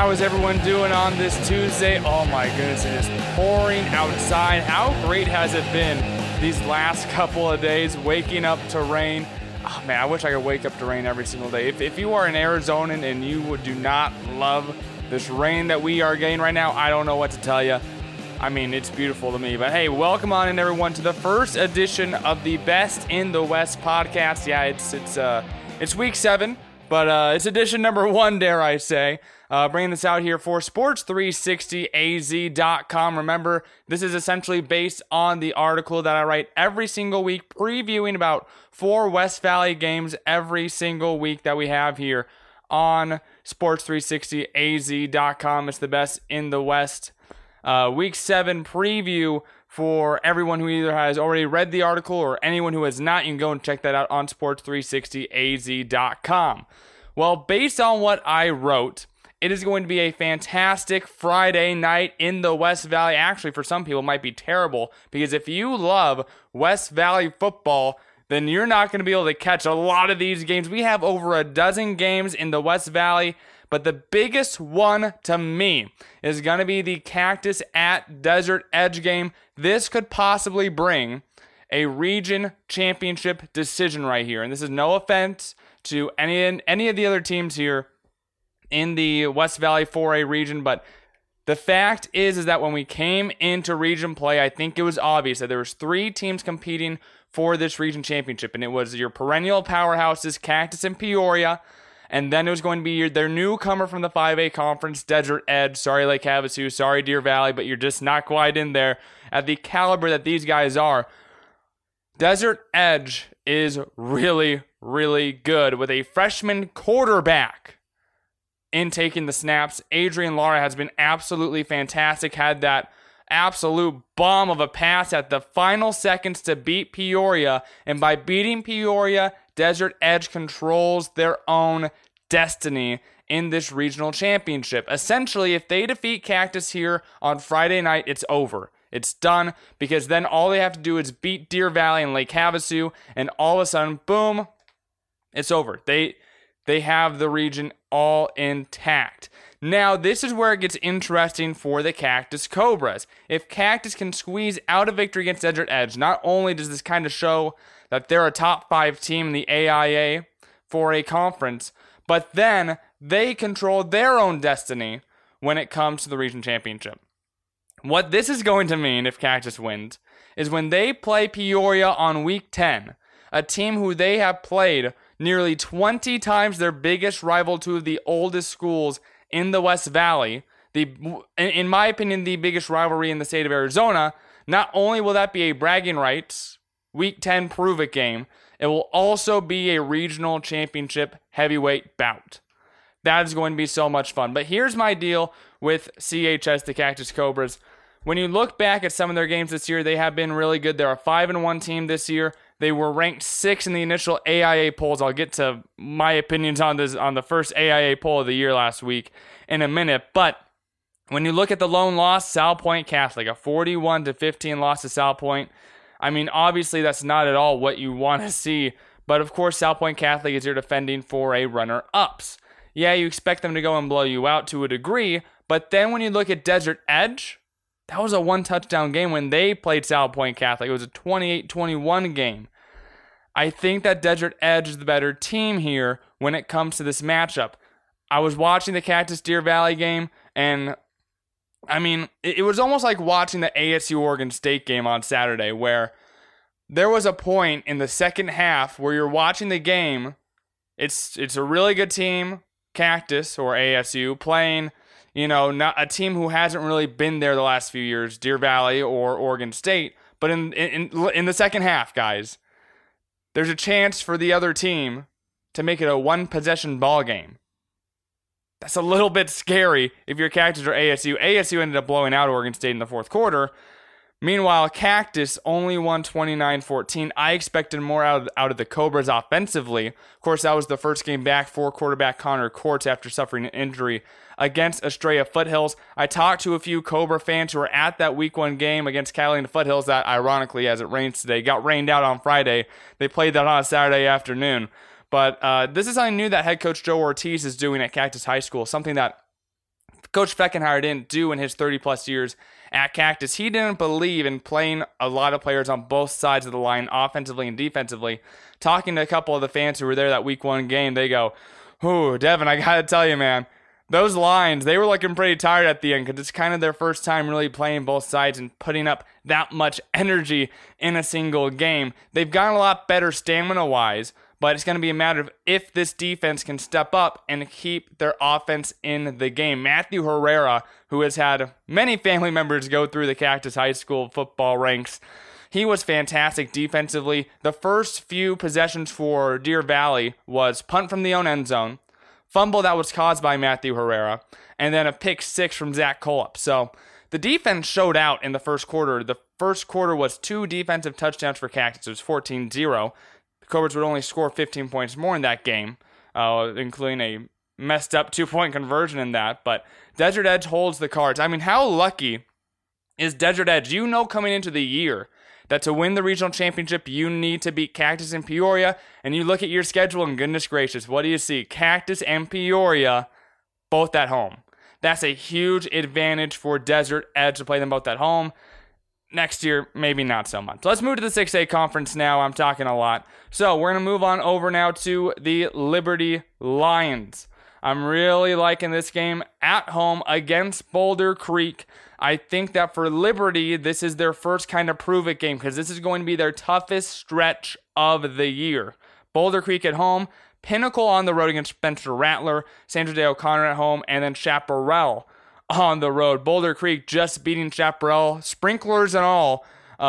How is everyone doing on this Tuesday? Oh my goodness, it is pouring outside. How great has it been these last couple of days, waking up to rain? Oh man, I wish I could wake up to rain every single day. If you are an Arizonan and you do not love this rain that we are getting right now, I don't know what to tell you. I mean, it's beautiful to me. But hey, welcome on in everyone to the first edition of the Best in the West podcast. Yeah, it's week 7, but it's edition number 1, dare I say. Bringing this out here for Sports360az.com. Remember, this is essentially based on the article that I write every single week, previewing about 4 West Valley games every single week that we have here on Sports360az.com. It's the Best in the West Week 7 preview for everyone who either has already read the article or anyone who has not. You can go and check that out on Sports360az.com. Well, based on what I wrote, it is going to be a fantastic Friday night in the West Valley. Actually, for some people, it might be terrible, because if you love West Valley football, then you're not going to be able to catch a lot of these games. We have over a dozen games in the West Valley, but the biggest one to me is going to be the Cactus at Desert Edge game. This could possibly bring a region championship decision right here. And this is no offense to any of the other teams here in the West Valley 4A region, but the fact is that when we came into region play, I think it was obvious that there was 3 teams competing for this region championship, and it was your perennial powerhouses, Cactus and Peoria, and then it was going to be their newcomer from the 5A conference, Desert Edge. Sorry, Lake Havasu, sorry, Deer Valley, but you're just not quite in there at the caliber that these guys are. Desert Edge is really, really good with a freshman quarterback in taking the snaps. Adrian Lara has been absolutely fantastic. Had that absolute bomb of a pass at the final seconds to beat Peoria. And by beating Peoria, Desert Edge controls their own destiny in this regional championship. Essentially, if they defeat Cactus here on Friday night, it's over. It's done, because then all they have to do is beat Deer Valley and Lake Havasu, and all of a sudden, boom, it's over. They have the region all intact. Now, this is where it gets interesting for the Cactus Cobras. If Cactus can squeeze out a victory against Desert Edge, not only does this kind of show that they're a top 5 team in the AIA for a conference, but then they control their own destiny when it comes to the region championship. What this is going to mean if Cactus wins is when they play Peoria on week 10, a team who they have played nearly 20 times their biggest rival, 2 of the oldest schools in the West Valley, in my opinion, the biggest rivalry in the state of Arizona. Not only will that be a bragging rights Week 10 prove-it game, it will also be a regional championship heavyweight bout. That is going to be so much fun. But here's my deal with CHS, the Cactus Cobras. When you look back at some of their games this year, they have been really good. They're a 5-1 team this year. They were ranked 6th in the initial AIA polls. I'll get to my opinions on this on the first AIA poll of the year last week in a minute. But when you look at the lone loss, Sal Point Catholic, a 41-15 loss to Sal Point. I mean, obviously that's not at all what you want to see. But of course, Sal Point Catholic is here defending for a runner-ups. Yeah, you expect them to go and blow you out to a degree. But then when you look at Desert Edge, that was a 1-touchdown game when they played Sal Point Catholic. It was a 28-21 game. I think that Desert Edge is the better team here when it comes to this matchup. I was watching the Cactus Deer Valley game, and I mean, it was almost like watching the ASU Oregon State game on Saturday, where there was a point in the second half where you're watching the game. It's a really good team, Cactus or ASU, playing, not a team who hasn't really been there the last few years, Deer Valley or Oregon State. But in the second half, guys, there's a chance for the other team to make it a 1-possession ball game. That's a little bit scary if you're Cactus or ASU. ASU ended up blowing out Oregon State in the fourth quarter. Meanwhile, Cactus only won 29-14. I expected more out of the Cobras offensively. Of course, that was the first game back for quarterback Connor Courts after suffering an injury against Estrella Foothills. I talked to a few Cobra fans who were at that Week 1 game against Catalina Foothills that, ironically, as it rains today, got rained out on Friday. They played that on a Saturday afternoon. But this is something new that head coach Joe Ortiz is doing at Cactus High School, something that Coach Feckenhauer didn't do in his 30-plus years at Cactus. He didn't believe in playing a lot of players on both sides of the line, offensively and defensively. Talking to a couple of the fans who were there that week 1 game, they go, "Ooh, Devin, I got to tell you, man, those lines, they were looking pretty tired at the end because it's kind of their first time really playing both sides and putting up that much energy in a single game. They've gotten a lot better stamina-wise, but it's going to be a matter of if this defense can step up and keep their offense in the game." Matthew Herrera, who has had many family members go through the Cactus High School football ranks, he was fantastic defensively. The first few possessions for Deer Valley was punt from the own end zone, fumble that was caused by Matthew Herrera, and then a pick 6 from Zach Kolop. So the defense showed out in the first quarter. The first quarter was 2 defensive touchdowns for Cactus. It was 14-0. The Cobras would only score 15 points more in that game, including a messed up 2-point conversion in that. But Desert Edge holds the cards. I mean, how lucky is Desert Edge? You know coming into the year that to win the regional championship, you need to beat Cactus and Peoria. And you look at your schedule, and goodness gracious, what do you see? Cactus and Peoria, both at home. That's a huge advantage for Desert Edge to play them both at home. Next year, maybe not so much. Let's move to the 6A conference now. I'm talking a lot. So we're going to move on over now to the Liberty Lions. I'm really liking this game at home against Boulder Creek. I think that for Liberty, this is their first kind of prove-it game because this is going to be their toughest stretch of the year. Boulder Creek at home, Pinnacle on the road against Spencer Rattler, Sandra Day O'Connor at home, and then Chaparral on the road. Boulder Creek just beating Chaparral, sprinklers and all.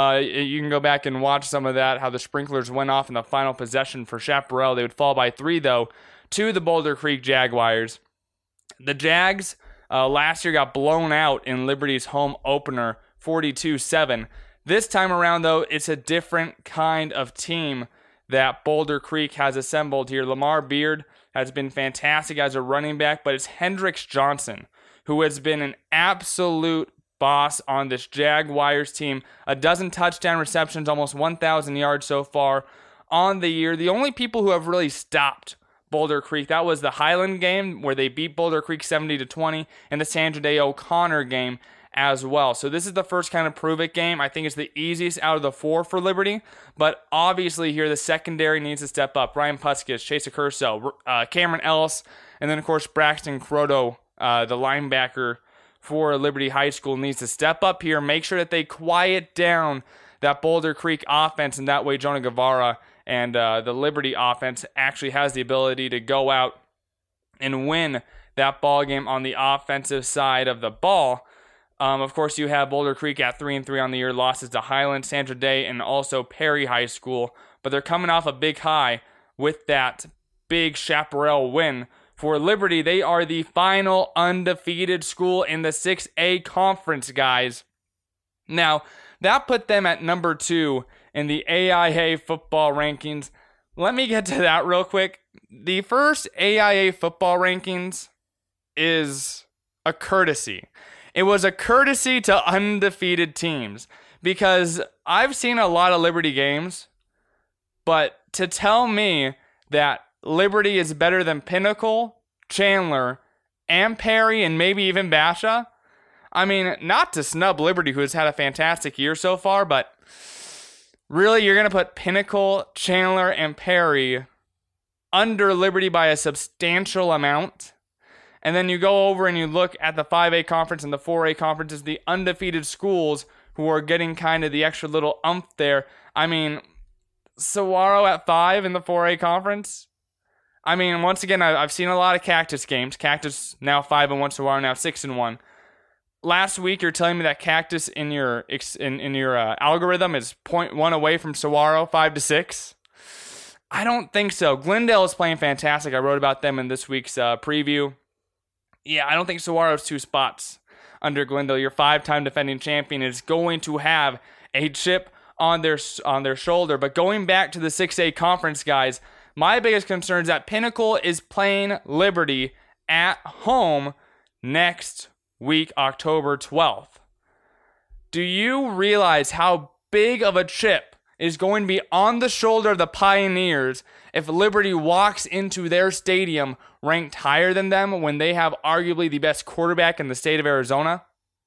You can go back and watch some of that, how the sprinklers went off in the final possession for Chaparral. They would fall by 3, though, to the Boulder Creek Jaguars. The Jags last year got blown out in Liberty's home opener, 42-7. This time around, though, it's a different kind of team that Boulder Creek has assembled here. Lamar Beard has been fantastic as a running back, but it's Hendrix Johnson, who has been an absolute boss on this Jaguars team. 12 touchdown receptions, almost 1,000 yards so far on the year. The only people who have really stopped Boulder Creek, that was the Highland game where they beat Boulder Creek 70-20, and the Sandra Day O'Connor game as well. So this is the first kind of prove-it game. I think it's the easiest out of the 4 for Liberty, but obviously here the secondary needs to step up. Ryan Puskis, Chase Accurso, Cameron Ellis, and then of course Braxton Croto, the linebacker for Liberty High School, needs to step up here, make sure that they quiet down that Boulder Creek offense, and that way Jonah Guevara and the Liberty offense actually has the ability to go out and win that ball game on the offensive side of the ball. Of course, you have Boulder Creek at 3-3 on the year, losses to Highland, Sandra Day, and also Perry High School. But they're coming off a big high with that big Chaparral win. For Liberty, they are the final undefeated school in the 6A conference, guys. Now, that put them at number 2 in the AIA football rankings. Let me get to that real quick. The first AIA football rankings is a courtesy. It was a courtesy to undefeated teams because I've seen a lot of Liberty games, but to tell me that Liberty is better than Pinnacle, Chandler, and Perry, and maybe even Basha, I mean, not to snub Liberty, who has had a fantastic year so far, but really, you're going to put Pinnacle, Chandler, and Perry under Liberty by a substantial amount. And then you go over and you look at the 5A conference and the 4A conference as the undefeated schools who are getting kind of the extra little umph there. I mean, Saguaro at 5 in the 4A conference. I mean, once again, I've seen a lot of Cactus games. Cactus now 5-1, Saguaro now 6-1. Last week, you're telling me that Cactus in your algorithm is 0.1 away from Saguaro, 5-6. I don't think so. Glendale is playing fantastic. I wrote about them in this week's preview. Yeah, I don't think Saguaro's 2 spots under Glendale. Your 5-time defending champion is going to have a chip on their shoulder. But going back to the 6A conference, guys, my biggest concern is that Pinnacle is playing Liberty at home next week, October 12th. Do you realize how big of a chip is going to be on the shoulder of the Pioneers if Liberty walks into their stadium ranked higher than them when they have arguably the best quarterback in the state of Arizona.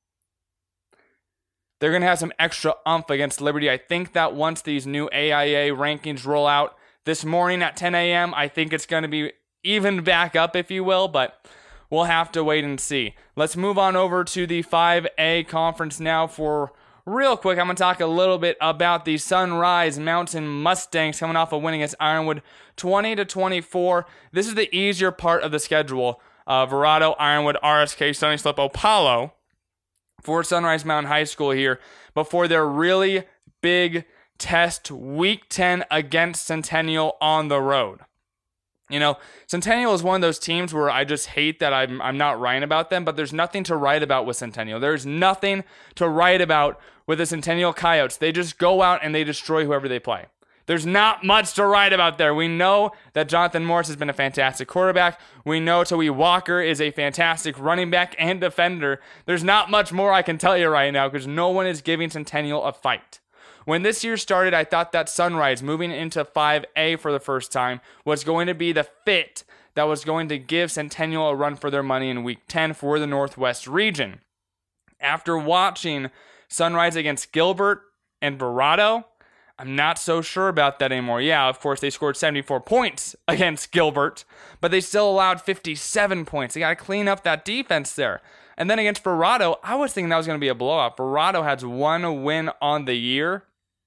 They're going to have some extra oomph against Liberty. I think that once these new AIA rankings roll out this morning at 10 a.m., I think it's going to be even back up, if you will, but we'll have to wait and see. Let's move on over to the 5A conference now for real quick. I'm going to talk a little bit about the Sunrise Mountain Mustangs coming off a win against Ironwood 20-24. This is the easier part of the schedule. Verrado, Ironwood, RSK, Sunny Slope, Apollo for Sunrise Mountain High School here before their really big test week 10 against Centennial on the road. You know, Centennial is one of those teams where I just hate that I'm not writing about them, but there's nothing to write about with Centennial. There's nothing to write about with the Centennial Coyotes. They just go out and they destroy whoever they play. There's not much to write about there. We know that Jonathan Morris has been a fantastic quarterback. We know Tawee Walker is a fantastic running back and defender. There's not much more I can tell you right now because no one is giving Centennial a fight. When this year started, I thought that Sunrise moving into 5A for the first time was going to be the fit that was going to give Centennial a run for their money in Week 10 for the Northwest region. After watching Sunrise against Gilbert and Verrado, I'm not so sure about that anymore. Yeah, of course, they scored 74 points against Gilbert, but they still allowed 57 points. They got to clean up that defense there. And then against Verrado, I was thinking that was going to be a blowout. Verrado has one win on the year,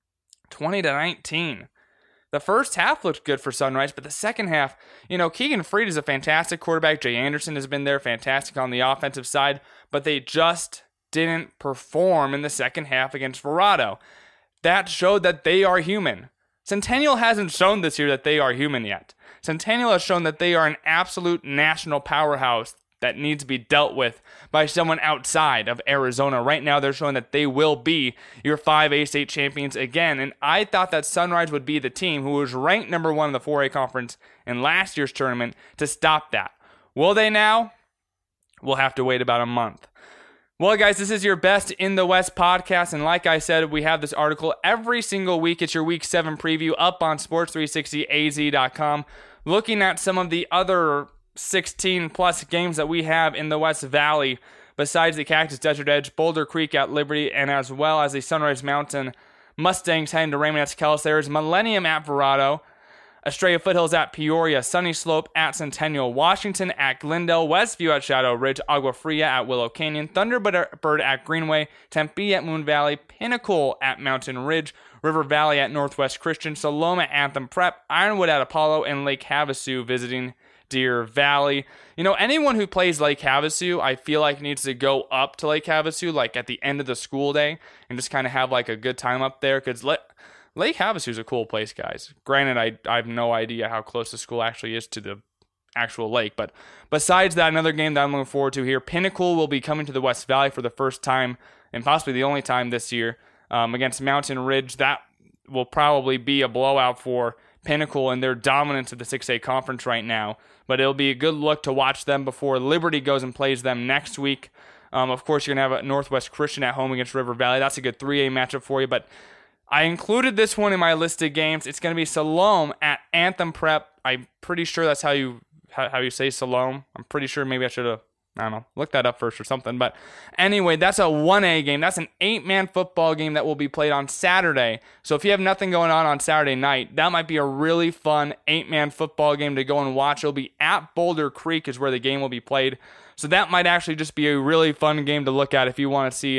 20-19. The first half looked good for Sunrise, but the second half, you know, Keegan Freed is a fantastic quarterback. Jay Anderson has been there, fantastic on the offensive side, but they just didn't perform in the second half against Verrado. That showed that they are human. Centennial hasn't shown this year that they are human yet. Centennial has shown that they are an absolute national powerhouse that needs to be dealt with by someone outside of Arizona. Right now, they're showing that they will be your 5A state champions again. And I thought that Sunrise would be the team who was ranked number 1 in the 4A conference in last year's tournament to stop that. Will they now? We'll have to wait about a month. Well, guys, this is your Best in the West podcast, and like I said, we have this article every single week. It's your Week 7 preview up on sports360az.com, looking at some of the other 16-plus games that we have in the West Valley, besides the Cactus Desert Edge, Boulder Creek at Liberty, and as well as the Sunrise Mountain Mustangs heading to Raymond Escalus. There's Millennium at Verrado, Estrella Foothills at Peoria, Sunny Slope at Centennial, Washington at Glendale, Westview at Shadow Ridge, Agua Fria at Willow Canyon, Thunderbird at Greenway, Tempe at Moon Valley, Pinnacle at Mountain Ridge, River Valley at Northwest Christian, Saloma at Anthem Prep, Ironwood at Apollo, and Lake Havasu visiting Deer Valley. You know, anyone who plays Lake Havasu, I feel like needs to go up to Lake Havasu, like at the end of the school day, and just kind of have like a good time up there, because Lake Havasu is a cool place, guys. Granted, I have no idea how close the school actually is to the actual lake, but besides that, another game that I'm looking forward to here, Pinnacle will be coming to the West Valley for the first time, and possibly the only time this year, against Mountain Ridge. That will probably be a blowout for Pinnacle and their dominance of the 6A conference right now, but it'll be a good look to watch them before Liberty goes and plays them next week. Of course, you're going to have a Northwest Christian at home against River Valley. That's a good 3A matchup for you, but I included this one in my list of games. It's going to be Salome at Anthem Prep. I'm pretty sure that's how you say Salome. I'm pretty sure maybe I should have, I don't know, look that up first or something. But anyway, that's a 1A game. That's an 8-man football game that will be played on Saturday. So if you have nothing going on Saturday night, that might be a really fun 8-man football game to go and watch. It'll be at Boulder Creek is where the game will be played. So that might actually just be a really fun game to look at if you want to see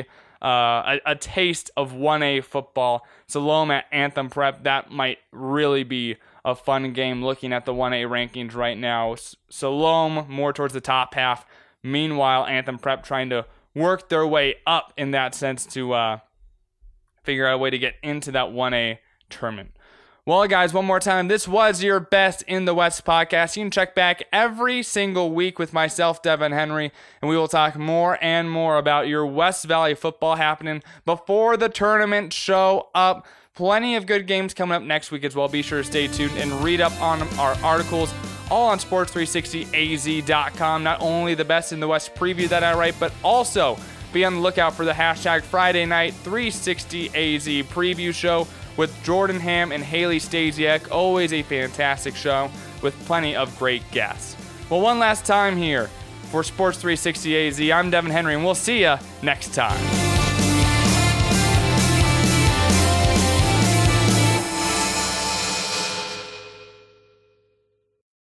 a taste of 1A football. Salome at Anthem Prep, that might really be a fun game looking at the 1A rankings right now. Salome more towards the top half. Meanwhile, Anthem Prep trying to work their way up in that sense to figure out a way to get into that 1A tournament. Well, guys, one more time, this was your Best in the West podcast. You can check back every single week with myself, Devin Henry, and we will talk more and more about your West Valley football happening before the tournament show up. Plenty of good games coming up next week as well. Be sure to stay tuned and read up on our articles, all on sports360az.com. Not only the Best in the West preview that I write, but also be on the lookout for the hashtag Friday Night 360AZ preview show, with Jordan Ham and Haley Stasiak. Always a fantastic show with plenty of great guests. Well, one last time here for Sports 360 AZ, I'm Devin Henry, and we'll see you next time.